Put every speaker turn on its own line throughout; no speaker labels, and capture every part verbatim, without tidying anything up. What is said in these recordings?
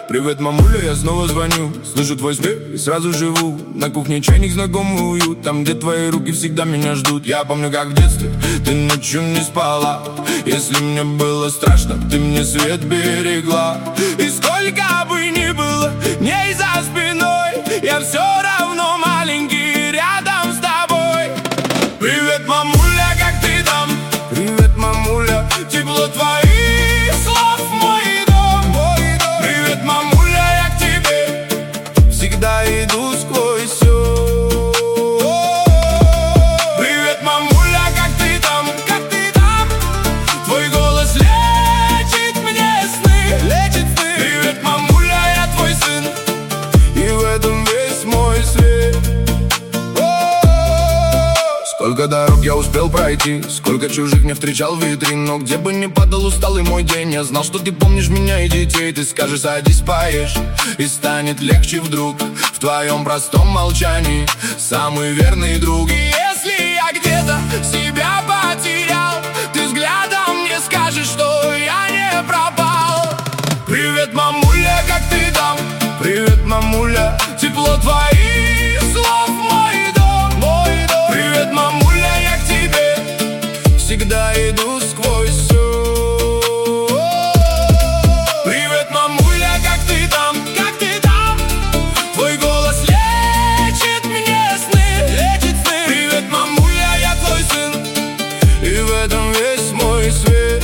Привет, мамуля, я снова звоню. Слышу твой смех и сразу живу. На кухне чайник, знакомый уют. Там, где твои руки всегда меня ждут. Я помню, как в детстве ты ночью не спала. Если мне было страшно, ты мне свет берегла. И сколько бы ни было дней за спиной, я все равно маленький рядом с тобой. Привет, мамуля, как ты там? Привет, мамуля, тепло твоих слов мой дом, мой дом. Привет, мамуля, я к тебе всегда иду сквозь все. Привет, мамуля, как ты там? Как ты там? Твой голос лечит мне сны, лечит сны. Привет, мамуля, я твой сын, и в этом весь мой свет. Сколько дорог я успел пройти, сколько чужих не встречал в витрин. Но где бы ни падал усталый мой день, я знал, что ты помнишь меня и детей. Ты скажешь, садись, поешь, и станет легче вдруг. В твоем простом молчании самый верный друг. И если я где-то себя потерял, ты взглядом мне скажешь, что я не пропал. Привет, мамуля, как ты там? Привет, мамуля, тепло твоих слов мой дом, мой дом. Привет, мамуля, я к тебе всегда иду сквозь все. Привет, мамуля, как ты там? Как ты там? Твой голос лечит мне сны, лечит сны. Привет, мамуля, я твой сын, и в этом весь мой свет.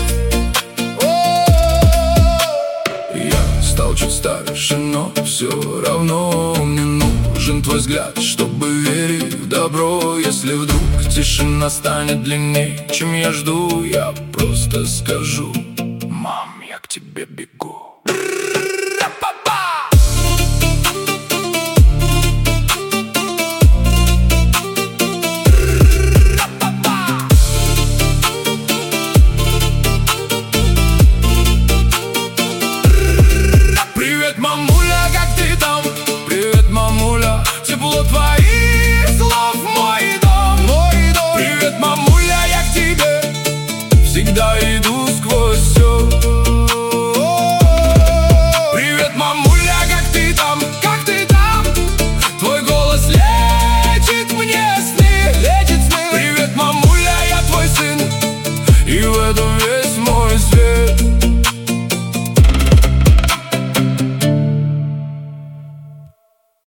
Я стал чуть старше, но все равно мне нужен твой взгляд, чтобы верить в добро. Если вдруг тишина станет длинней, чем я жду, я просто скажу: мам, я к тебе бегу. Привет, мамуля, как ты там? Привет, мамуля, тепло твоих слов мой дом, мой дом. Привет, мамуля, я к тебе всегда иду сквозь все.